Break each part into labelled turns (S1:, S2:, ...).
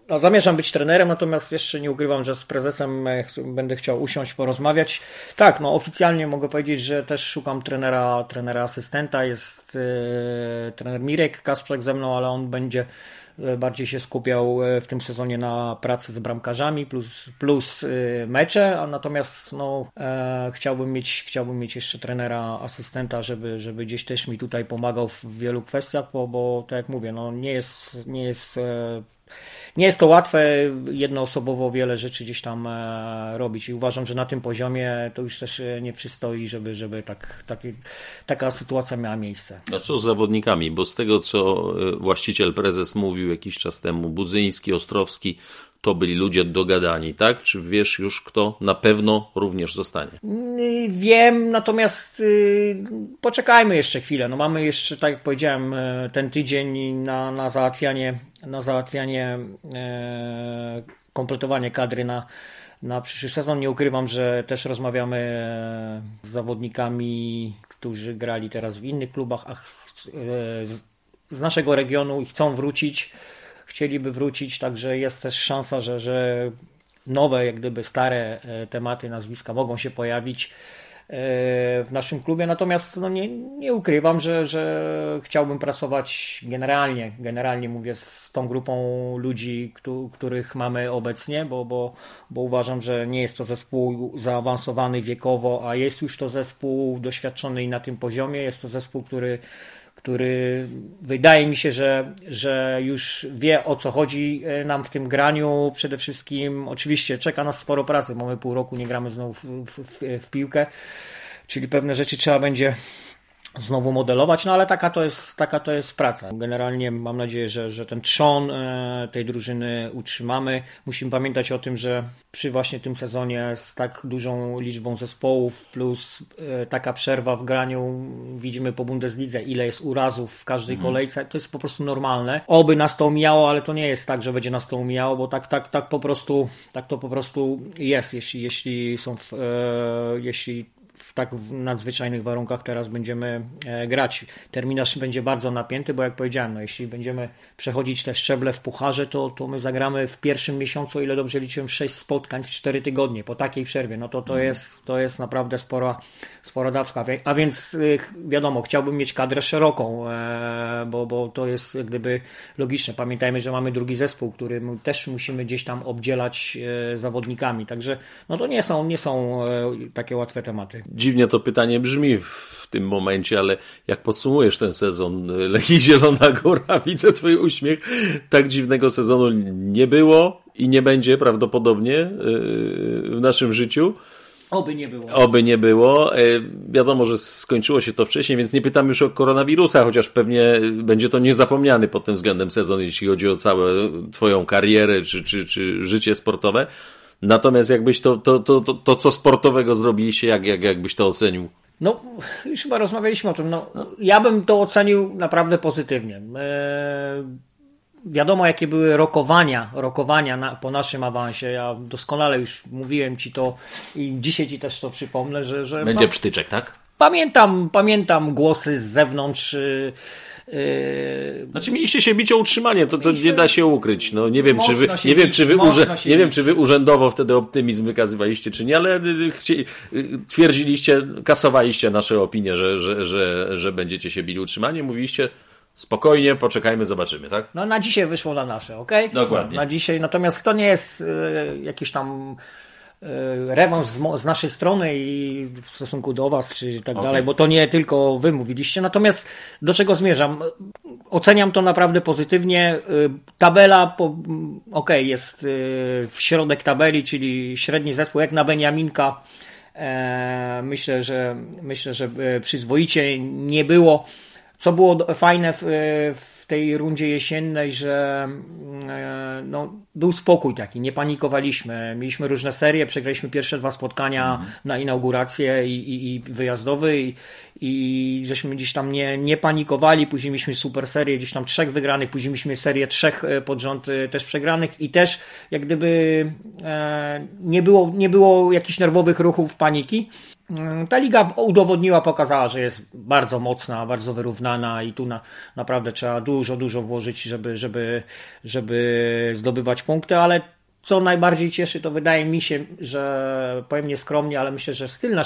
S1: No, zamierzam być trenerem, natomiast jeszcze nie ukrywam, że z prezesem będę chciał usiąść, porozmawiać. Tak, no oficjalnie mogę powiedzieć, że też szukam trenera asystenta. Jest trener Mirek Kasprzak ze mną, ale on będzie bardziej się skupiał w tym sezonie na pracy z bramkarzami plus mecze, a natomiast no, chciałbym mieć jeszcze trenera asystenta, żeby gdzieś też mi tutaj pomagał w wielu kwestiach, bo tak jak mówię, no nie jest to łatwe jednoosobowo wiele rzeczy gdzieś tam robić i uważam, że na tym poziomie to już też nie przystoi, żeby taka sytuacja miała miejsce.
S2: A co z zawodnikami? Bo z tego, co właściciel, prezes mówił jakiś czas temu, Budzyński, Ostrowski, to byli ludzie dogadani, tak? Czy wiesz już, kto na pewno również zostanie?
S1: Wiem, natomiast poczekajmy jeszcze chwilę. No mamy jeszcze, tak jak powiedziałem, ten tydzień na załatwianie kompletowanie kadry na przyszły sezon. Nie ukrywam, że też rozmawiamy z zawodnikami, którzy grali teraz w innych klubach, z naszego regionu i chcą wrócić. Chcieliby wrócić, także jest też szansa, że nowe, jak gdyby stare tematy, nazwiska mogą się pojawić w naszym klubie, natomiast no nie ukrywam, że chciałbym pracować generalnie mówię z tą grupą ludzi, których mamy obecnie, bo uważam, że nie jest to zespół zaawansowany wiekowo, a jest już to zespół doświadczony i na tym poziomie, jest to zespół, który wydaje mi się, że już wie, o co chodzi nam w tym graniu. Przede wszystkim oczywiście czeka nas sporo pracy, mamy pół roku, nie gramy znowu w piłkę, czyli pewne rzeczy trzeba będzie znowu modelować, no ale taka to jest praca. Generalnie mam nadzieję, że ten trzon tej drużyny utrzymamy. Musimy pamiętać o tym, że przy właśnie tym sezonie z tak dużą liczbą zespołów plus taka przerwa w graniu, widzimy po Bundeslidze, ile jest urazów w każdej kolejce, to jest po prostu normalne. Oby nas to omijało, ale to nie jest tak, że będzie nas to omijało, bo tak to po prostu jest, jeśli w tak nadzwyczajnych warunkach teraz będziemy grać. Terminarz będzie bardzo napięty, bo jak powiedziałem, no jeśli będziemy przechodzić te szczeble w pucharze, to my zagramy w pierwszym miesiącu, o ile dobrze liczyłem, 6 spotkań w 4 tygodnie po takiej przerwie. No to jest naprawdę spora dawka. A więc wiadomo, chciałbym mieć kadrę szeroką, bo to jest jak gdyby logiczne. Pamiętajmy, że mamy drugi zespół, który też musimy gdzieś tam obdzielać zawodnikami. Także no to nie są takie łatwe tematy.
S2: Dziwnie to pytanie brzmi w tym momencie, ale jak podsumujesz ten sezon Lechii Zielona Góra, widzę twój uśmiech, tak dziwnego sezonu nie było i nie będzie prawdopodobnie w naszym życiu. Oby nie było. Wiadomo, że skończyło się to wcześniej, więc nie pytam już o koronawirusa, chociaż pewnie będzie to niezapomniany pod tym względem sezon, jeśli chodzi o całą twoją karierę czy życie sportowe. Natomiast jakbyś to co sportowego zrobiliście, jakbyś to ocenił?
S1: No, już chyba rozmawialiśmy o tym. No, ja bym to ocenił naprawdę pozytywnie. Wiadomo, jakie były rokowania po naszym awansie. Ja doskonale już mówiłem ci to i dzisiaj ci też to przypomnę, że
S2: będzie przytyczek, tak?
S1: Pamiętam głosy z zewnątrz.
S2: Znaczy mieliście się bić o utrzymanie, to nie da się ukryć. No, nie wiem, czy wy urzędowo wtedy optymizm wykazywaliście, czy nie, ale twierdziliście, kasowaliście nasze opinie, że będziecie się bili o utrzymanie, mówiliście spokojnie, poczekajmy, zobaczymy, tak?
S1: No na dzisiaj wyszło na nasze, okej?
S2: Dokładnie.
S1: Na dzisiaj, natomiast to nie jest jakiś tam rewanż z naszej strony i w stosunku do was, czy tak dalej, bo to nie tylko wy mówiliście. Natomiast do czego zmierzam? Oceniam to naprawdę pozytywnie. Tabela, jest w środek tabeli, czyli średni zespół, jak na Beniaminka. Myślę, że przyzwoicie nie było. Co było fajne w tej rundzie jesiennej, że był spokój taki, nie panikowaliśmy. Mieliśmy różne serie, przegraliśmy pierwsze 2 spotkania na inaugurację i wyjazdowy i żeśmy gdzieś tam nie panikowali. Później mieliśmy super serię, gdzieś tam 3 wygranych, później mieliśmy serię 3 pod rząd też przegranych i też jak gdyby nie było jakichś nerwowych ruchów, paniki. Ta liga udowodniła, pokazała, że jest bardzo mocna, bardzo wyrównana i tu naprawdę trzeba dużo włożyć, żeby zdobywać punkty, ale co najbardziej cieszy, to wydaje mi się, że powiem nieskromnie, ale myślę, że styl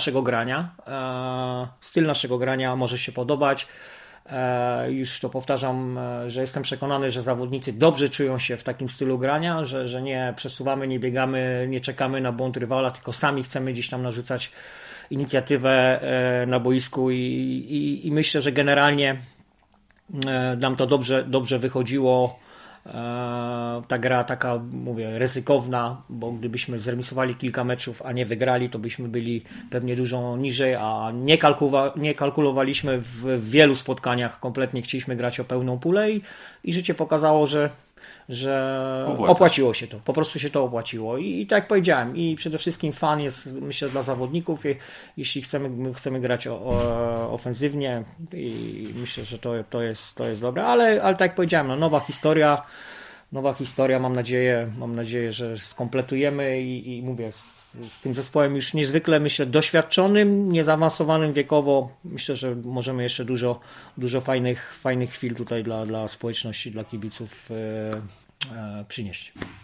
S1: naszego grania może się podobać. Już to powtarzam, że jestem przekonany, że zawodnicy dobrze czują się w takim stylu grania, że nie przesuwamy, nie biegamy, nie czekamy na błąd rywala, tylko sami chcemy gdzieś tam narzucać inicjatywę na boisku i myślę, że generalnie nam to dobrze wychodziło. Ta gra taka, mówię, ryzykowna, bo gdybyśmy zremisowali kilka meczów, a nie wygrali, to byśmy byli pewnie dużo niżej, a nie kalkulowaliśmy w wielu spotkaniach, kompletnie chcieliśmy grać o pełną pulę i życie pokazało, że opłaciło się to, po prostu się to opłaciło i tak jak powiedziałem, i przede wszystkim fan jest, myślę, dla zawodników, jeśli chcemy grać ofensywnie i myślę, że to jest dobre, ale tak jak powiedziałem, no, nowa historia, mam nadzieję, że skompletujemy i mówię, z tym zespołem już niezwykle, myślę, doświadczonym, niezaawansowanym wiekowo, myślę, że możemy jeszcze dużo fajnych chwil tutaj dla społeczności, dla kibiców przynieść.